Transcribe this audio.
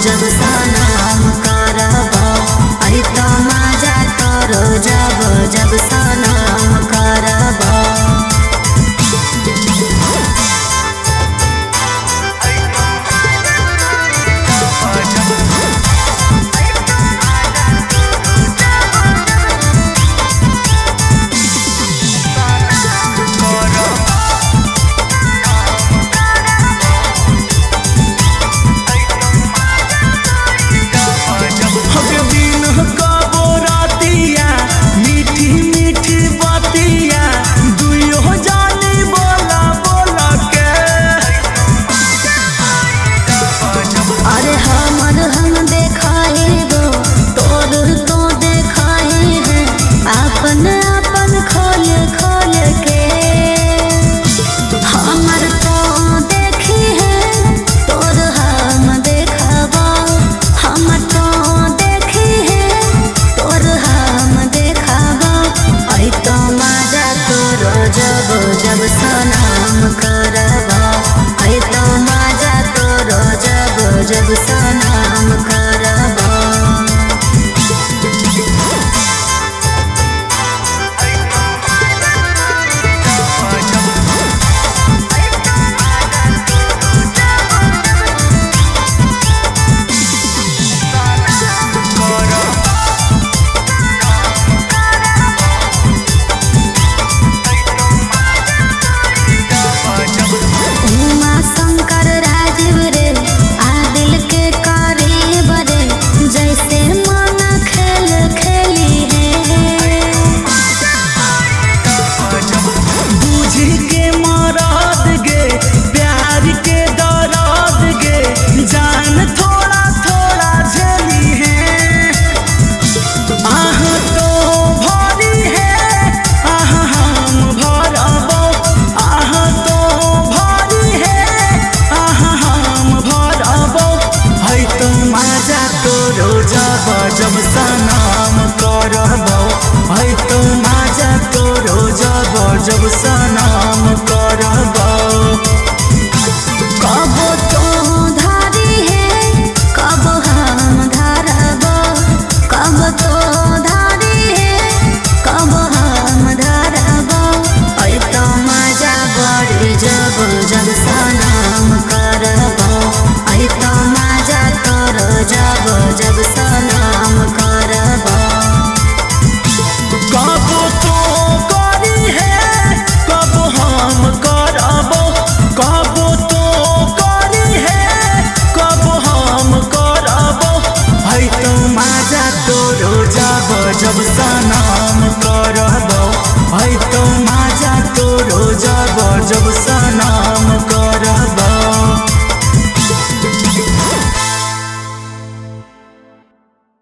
जब सनम करब आई तो मजा तोरो जब सनम करब। जब सनम करब आई तो मजा तोरो जब सनम करब। जब सनम करब आई तो मजा तोरो जब सनम करब। कब तो धारी है कब हम धरब, कब तो धारी है कब हम धरब आई तो मजा बड़ी जब सनम करब आई तो मजा तोरो जब